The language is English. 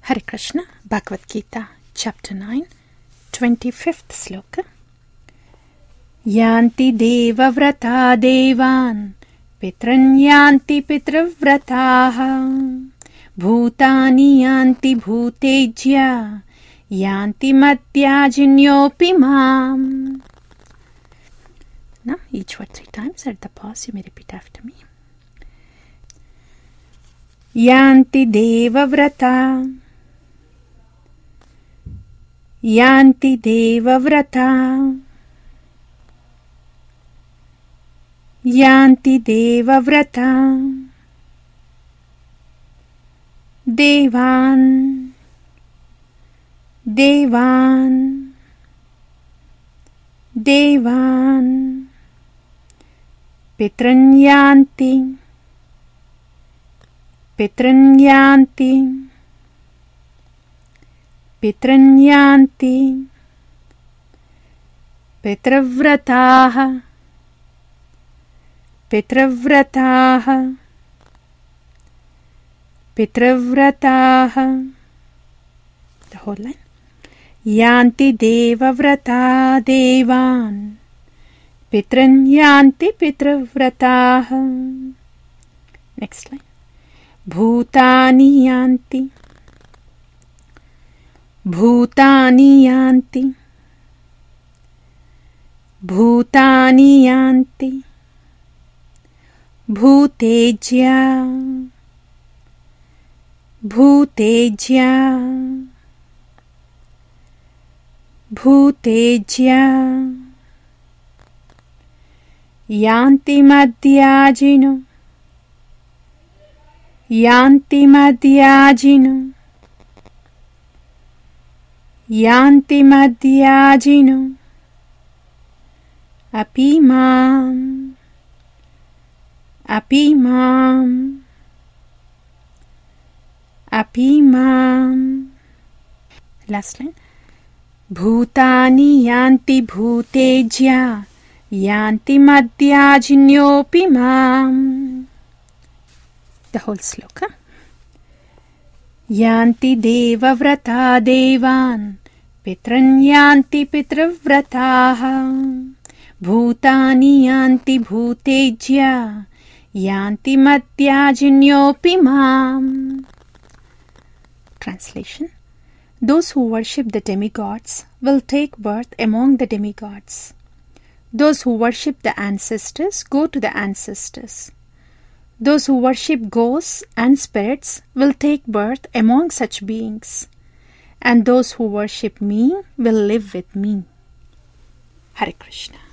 Hare Krishna, Bhagavad Gita, Chapter 9, 25th Sloka. Yanti devavrata devan, pitran yanti pitravrataha, bhutani yanti bhutejya, yanti madhyajinyopi mam. Now, each word 3 times. At the pause, you may repeat after me. Yanti devavrata, yanti devavrata, yanti devavrata, devan, devan, devan, pitran yanti, pitran yanti, pitran yanti, pitravrataha, pitravrataha, pitravrataha. The whole line. Yanti devavrata devan, pitran yanti pitravrataha. Next line. Bhutani yanti, bhutani yanti, bhutani yanti, bhutejya, bhutejya, bhutejya, yanti madhyajino, yanti madhyajino, yanti madhyajino, api mam, api mam, api mam. Last line. Bhutani yanti bhutejya, yanti madhyajinyopi mam. The whole sloka. Yanti devavrata devan, pitran yanti pitravrataha, bhutani yanti bhutejya, yanti madhyajinyopi mam. Translation. Those who worship the demigods will take birth among the demigods. Those who worship the ancestors go to the ancestors. Those who worship ghosts and spirits will take birth among such beings. And those who worship me will live with me. Hare Krishna.